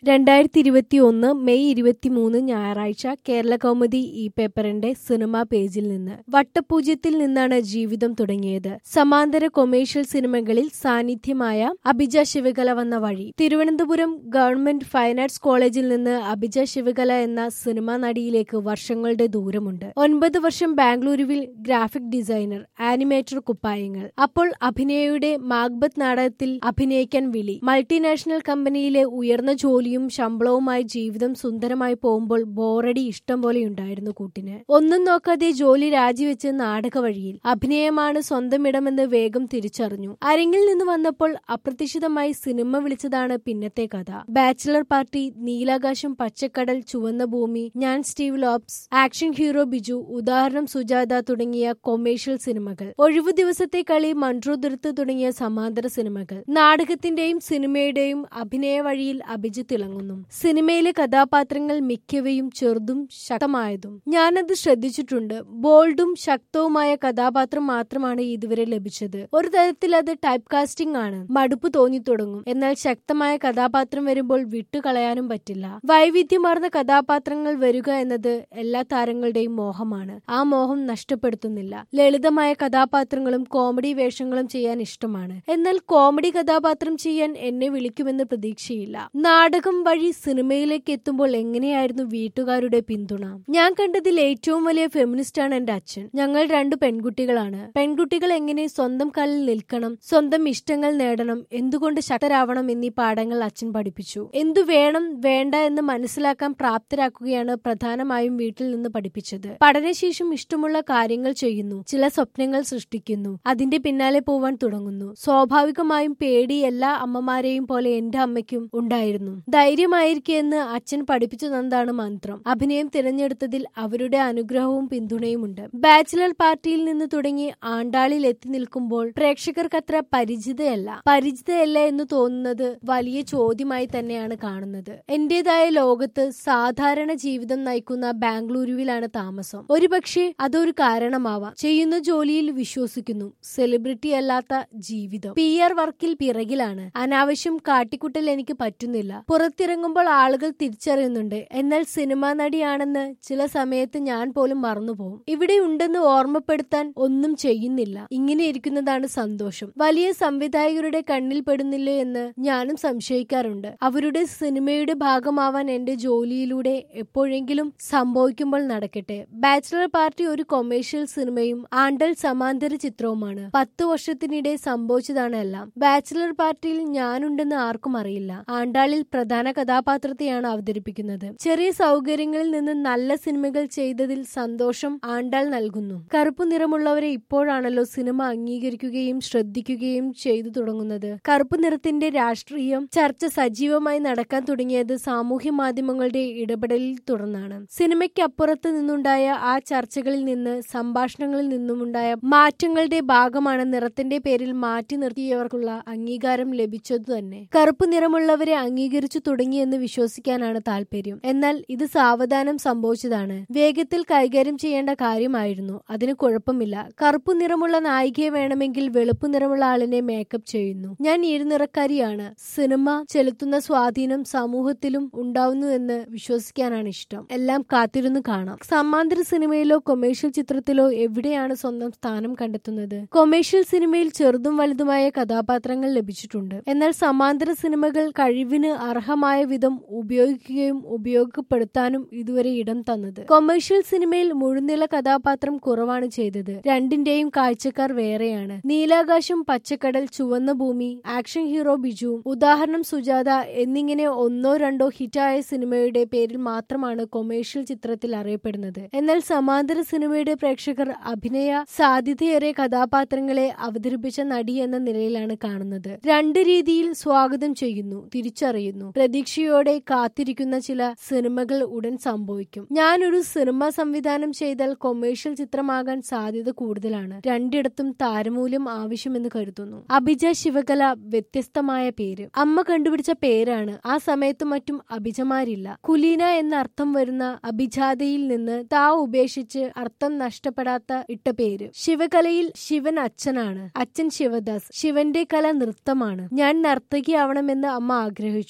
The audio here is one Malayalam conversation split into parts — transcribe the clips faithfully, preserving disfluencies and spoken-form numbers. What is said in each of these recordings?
രണ്ടായിരത്തി ഇരുപത്തി ഒന്ന് മെയ് ഇരുപത്തിമൂന്ന് ഞായറാഴ്ച കേരളകൗമുദി ഈ പേപ്പറിന്റെ സിനിമാ പേജിൽ നിന്ന്. വട്ടപൂജ്യത്തിൽ നിന്നാണ് ജീവിതം തുടങ്ങിയത്. സമാന്തര കൊമേഴ്ഷ്യൽ സിനിമകളിൽ സാന്നിധ്യമായ അഭിജ ശിവകല വന്ന വഴി. തിരുവനന്തപുരം ഗവൺമെന്റ് ഫൈൻ ആർട്സ് കോളേജിൽ നിന്ന് അഭിജ ശിവകല എന്ന സിനിമാ നടിയിലേക്ക് വർഷങ്ങളുടെ ദൂരമുണ്ട്. ഒൻപത് വർഷം ബാംഗ്ലൂരുവിൽ ഗ്രാഫിക് ഡിസൈനർ, ആനിമേറ്റർ, കുപ്പായങ്ങൾ. അപ്പോൾ അഭിനയയുടെ മാക്ബത്ത് നാടകത്തിൽ അഭിനയിക്കാൻ വിളി. മൾട്ടിനാഷണൽ കമ്പനിയിലെ ഉയർന്ന ജോലിയും ശമ്പളവുമായി ജീവിതം സുന്ദരമായി പോകുമ്പോൾ ബോറടി ഇഷ്ടം പോലെ ഉണ്ടായിരുന്നു കൂട്ടിന്. ഒന്നും നോക്കാതെ ജോലി രാജിവെച്ച് നാടക വഴിയിൽ. അഭിനയമാണ് സ്വന്തം ഇടമെന്ന് വേഗം തിരിച്ചറിഞ്ഞു. അരങ്ങിൽ നിന്ന് വന്നപ്പോൾ അപ്രതീക്ഷിതമായി സിനിമ വിളിച്ചതാണ് പിന്നത്തെ കഥ. ബാച്ചിലർ പാർട്ടി, നീലാകാശം, പച്ചക്കടൽ, ചുവന്ന ഭൂമി, ഞാൻ Steve Lopez, action hero Biju, ഉദാഹരണം സുജാത തുടങ്ങിയ കൊമേഴ്ഷ്യൽ സിനിമകൾ. ഒഴിവു ദിവസത്തെ കളി, മൺട്രോതുരുത്ത് തുടങ്ങിയ സമാന്തര സിനിമകൾ. നാടകത്തിന്റെയും സിനിമയുടെയും അഭിനയ വഴിയിൽ അഭിജിത്ത് തിളങ്ങുന്നു. സിനിമയിലെ കഥാപാത്രങ്ങൾ മിക്കവയും ചെറുതും ശക്തമായതും. ഞാനത് ശ്രദ്ധിച്ചിട്ടുണ്ട്. ബോൾഡും ശക്തവുമായ കഥാപാത്രം മാത്രമാണ് ഇതുവരെ ലഭിച്ചത്. ഒരു തരത്തിൽ അത് ടൈപ്പ് കാസ്റ്റിംഗ് ആണ്. മടുപ്പ് തോന്നി തുടങ്ങും. എന്നാൽ ശക്തമായ കഥാപാത്രം വരുമ്പോൾ വിട്ടുകളയാനും പറ്റില്ല. വൈവിധ്യമാർന്ന കഥാപാത്രങ്ങൾ വരിക എന്നത് എല്ലാ താരങ്ങളുടെയും മോഹമാണ്. ആ മോഹം നഷ്ടപ്പെടുത്തുന്നില്ല. ലളിതമായ കഥാപാത്രങ്ങളും കോമഡി വേഷങ്ങളും ചെയ്യാൻ ഇഷ്ടമാണ്. എന്നാൽ കോമഡി കഥാപാത്രം ചെയ്യാൻ എന്നെ വിളിക്കുമെന്ന് പ്രതീക്ഷയില്ല. നാടകം വഴി സിനിമയിലേക്ക് എത്തുമ്പോൾ എങ്ങനെയായിരുന്നു വീട്ടുകാരുടെ പിന്തുണ? ഞാൻ കണ്ടതിൽ ഏറ്റവും വലിയ ഫെമിനിസ്റ്റാണ് എന്റെ അച്ഛൻ. ഞങ്ങൾ രണ്ടു പെൺകുട്ടികളാണ്. പെൺകുട്ടികൾ എങ്ങനെ സ്വന്തം കാലിൽ നിൽക്കണം, സ്വന്തം ഇഷ്ടങ്ങൾ നേടണം, എന്തുകൊണ്ട് ശക്തരാവണം എന്നീ പാഠങ്ങൾ അച്ഛൻ പഠിപ്പിച്ചു. എന്തു വേണം വേണ്ട എന്ന് മനസ്സിലാക്കാൻ പ്രാപ്തരാക്കുകയാണ് പ്രധാനമായും വീട്ടിൽ നിന്ന് പഠിപ്പിച്ചത്. പഠനശേഷം ഇഷ്ടമുള്ള കാര്യങ്ങൾ ചെയ്യുന്നു, ചില സ്വപ്നങ്ങൾ സൃഷ്ടിക്കുന്നു, അതിന്റെ പിന്നാലെ പോവാൻ തുടങ്ങുന്നു. സ്വാഭാവികമായും പേടി എല്ലാ അമ്മമാരെയും പോലെ എന്റെ അമ്മയ്ക്കും ഉണ്ടായിരുന്നു. ധൈര്യമായിരിക്കെന്ന് അച്ഛൻ പഠിപ്പിച്ചു തന്നതാണ് മന്ത്രം. അഭിനയം തിരഞ്ഞെടുത്തതിൽ അവരുടെ അനുഗ്രഹവും പിന്തുണയുമുണ്ട്. ബാച്ചിലർ പാർട്ടിയിൽ നിന്ന് തുടങ്ങി ആണ്ടാളിൽ എത്തി നിൽക്കുമ്പോൾ പ്രേക്ഷകർക്കത്ര പരിചിതയല്ല. പരിചിതയല്ല എന്ന് തോന്നുന്നത് വലിയ ചോദ്യമായി തന്നെയാണ് കാണുന്നത്. എന്റേതായ ലോകത്ത് സാധാരണ ജീവിതം നയിക്കുന്ന ബാംഗ്ലൂരുവിലാണ് താമസം. ഒരുപക്ഷെ അതൊരു കാരണമാവാം. ചെയ്യുന്ന ജോലിയിൽ വിശ്വസിക്കുന്നു. സെലിബ്രിറ്റി അല്ലാത്ത ജീവിതം. പി ആർ വർക്കിൽ പിറകിലാണ്. അനാവശ്യം കാട്ടിക്കുട്ടൽ എനിക്ക് പറ്റുന്നില്ല. പുറത്തിറങ്ങുമ്പോൾ ആളുകൾ തിരിച്ചറിയുന്നുണ്ട്. എന്നാൽ സിനിമാ നടിയാണെന്ന് ചില സമയത്ത് ഞാൻ പോലും മറന്നുപോകും. ഇവിടെ ഉണ്ടെന്ന് ഓർമ്മപ്പെടുത്താൻ ഒന്നും ചെയ്യുന്നില്ല. ഇങ്ങനെ ഇരിക്കുന്നതാണ് സന്തോഷം. വലിയ സംവിധായകരുടെ കണ്ണിൽ പെടുന്നില്ലേ എന്ന് ഞാനും സംശയിക്കാറുണ്ട്. അവരുടെ സിനിമയുടെ ഭാഗമാവാൻ എന്റെ ജോലിയിലൂടെ എപ്പോഴെങ്കിലും സംഭവിക്കുമ്പോൾ നടക്കട്ടെ. ബാച്ചിലർ പാർട്ടി ഒരു കൊമേഴ്ഷ്യൽ സിനിമയും ആണ്ടൽ സമാന്തര ചിത്രവുമാണ്. പത്ത് വർഷത്തിനിടെ സംഭവിച്ചതാണ് എല്ലാം. ബാച്ചിലർ പാർട്ടിയിൽ ഞാനുണ്ടെന്ന് ആർക്കും അറിയില്ല. ആണ്ടാളിൽ പ്രധാന കഥാപാത്രത്തെയാണ് അവതരിപ്പിക്കുന്നത്. ചെറിയ സൗകര്യങ്ങളിൽ നിന്ന് നല്ല സിനിമകൾ ചെയ്തതിൽ സന്തോഷം ആണ്ടാൾ നൽകുന്നു. കറുപ്പു നിറമുള്ളവരെ ഇപ്പോഴാണല്ലോ സിനിമ അംഗീകരിക്കുകയും ശ്രദ്ധിക്കുകയും ചെയ്തു തുടങ്ങുന്നത്. കറുപ്പ് നിറത്തിന്റെ രാഷ്ട്രീയം ചർച്ച സജീവമായി നടക്കാൻ തുടങ്ങിയത് സാമൂഹ്യ മാധ്യമങ്ങളുടെ ഇടപെടലിൽ തുടർന്നാണ്. സിനിമയ്ക്ക് അപ്പുറത്ത് നിന്നുണ്ടായ ആ ചർച്ചകളിൽ നിന്ന്, സംഭാഷണങ്ങളിൽ നിന്നുമുണ്ടായ മാറ്റങ്ങളുടെ ഭാഗമാണ് നിറത്തിന്റെ പേരിൽ മാറ്റി നിർത്തിയവർക്കുള്ള അംഗീകാരം ലഭിച്ചതു തന്നെ. കറുപ്പ് നിറമുള്ളവരെ അംഗീകരിച്ചു തുടങ്ങിയെന്ന് വിശ്വസിക്കാനാണ് താല്പര്യം. എന്നാൽ ഇത് സാവധാനം സംഭവിച്ചതാണ്. വേഗത്തിൽ കൈകാര്യം ചെയ്യേണ്ട കാര്യമായിരുന്നു. അതിന് കുഴപ്പമില്ല. കറുപ്പു നിറമുള്ള നായികയെ വേണമെങ്കിൽ വെളുപ്പു നിറമുള്ള ആളിനെ മേക്കപ്പ് ചെയ്യുന്നു. ഞാൻ ഇരുനിറക്കാരിയാണ്. സിനിമ ചെലുത്തുന്ന സ്വാധീനം സമൂഹത്തിലും ഉണ്ടാവുന്നു എന്ന് വിശ്വസിക്കാനാണ് ഇഷ്ടം. എല്ലാം കാത്തിരുന്ന് കാണാം. സമാന്തര സിനിമയിലോ കൊമേഴ്ഷ്യൽ ചിത്രത്തിലോ എവിടെയാണ് സ്വന്തം സ്ഥാനം കണ്ടെത്തുന്നത്? കൊമേഴ്ഷ്യൽ സിനിമയിൽ ചെറുതും വലുതുമായ കഥാപാത്രങ്ങൾ ലഭിച്ചിട്ടുണ്ട്. എന്നാൽ സമാന്തര സിനിമകൾ കഴിവിന് അർഹമായ വിധം ഉപയോഗിക്കുകയും ഉപയോഗപ്പെടുത്താനും ഇതുവരെ ഇടം തന്നത്. കൊമേഴ്ഷ്യൽ സിനിമയിൽ മുഴുനില കഥാപാത്രം കുറവാണ് ചെയ്തത്. രണ്ടിന്റെയും കാഴ്ചക്കാർ വേറെയാണ്. നീലാകാശം, പച്ചക്കടൽ, ചുവന്ന ഭൂമി, ആക്ഷൻ ഹീറോ ബിജു, ഉദാഹരണം സുജാത എന്നിങ്ങനെ ഒന്നോ രണ്ടോ ഹിറ്റായ സിനിമയുടെ പേരിൽ മാത്രമാണ് കൊമേഴ്ഷ്യൽ ചിത്രത്തിൽ അറിയപ്പെടുന്നത്. എന്നാൽ സമാന്തര സിനിമയുടെ പ്രേക്ഷകർ അഭിനയ സാധ്യതയേറെ കഥാപാത്രങ്ങളെ അവതരിപ്പിച്ച നടി എന്ന നിലയിലാണ് കാണുന്നത്. രണ്ട് രീതിയിൽ സ്വാഗതം ചെയ്യുന്നു, തിരിച്ചറിയുന്നു. പ്രതീക്ഷയോടെ കാത്തിരിക്കുന്ന ചില സിനിമകൾ ഉടൻ സംഭവിക്കും. ഞാനൊരു സിനിമ സംവിധാനം ചെയ്താൽ കൊമേഴ്ഷ്യൽ ചിത്രമാകാൻ സാധ്യത കൂടുതലാണ്. രണ്ടിടത്തും താരമൂല്യം ആവശ്യമെന്ന് കരുതുന്നു. അഭിജ ശിവകല വ്യത്യസ്തമായ പേര്. അമ്മ കണ്ടുപിടിച്ച പേരാണ്. ആ സമയത്ത് മറ്റും അഭിജമാരില്ല. കുലീന എന്ന അർത്ഥം വരുന്ന അഭിജാതയിൽ നിന്ന് താ ഉപേക്ഷിച്ച് അർത്ഥം നഷ്ടപ്പെടാത്ത ഇട്ട പേര്. ശിവകലയിൽ ശിവൻ അച്ഛനാണ്. അച്ഛൻ ശിവദാസ്. ശിവന്റെ കല നൃത്തമാണ്. ഞാൻ നർത്തകിയാവണമെന്ന് അമ്മ ആഗ്രഹിച്ചു. അനു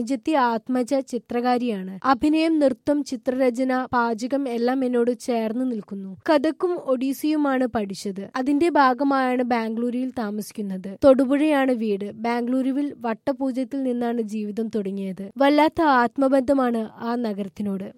അനുജത്തി ആത്മജ ചിത്രകാരിയാണ്. അഭിനയം, നൃത്തം, ചിത്രരചന, പാചകം എല്ലാം എന്നോട് ചേർന്ന് നിൽക്കുന്നു. കഥക്കും ഒഡീസിയുമാണ് പഠിച്ചത്. അതിന്റെ ഭാഗമായാണ് ബാംഗ്ലൂരിൽ താമസിക്കുന്നത്. തൊടുപുഴയാണ് വീട്. ബാംഗ്ലൂരുവിൽ വട്ടപൂജ്യത്തിൽ നിന്നാണ് ജീവിതം തുടങ്ങിയത്. വല്ലാത്ത ആത്മബന്ധമാണ് ആ നഗരത്തിനോട്.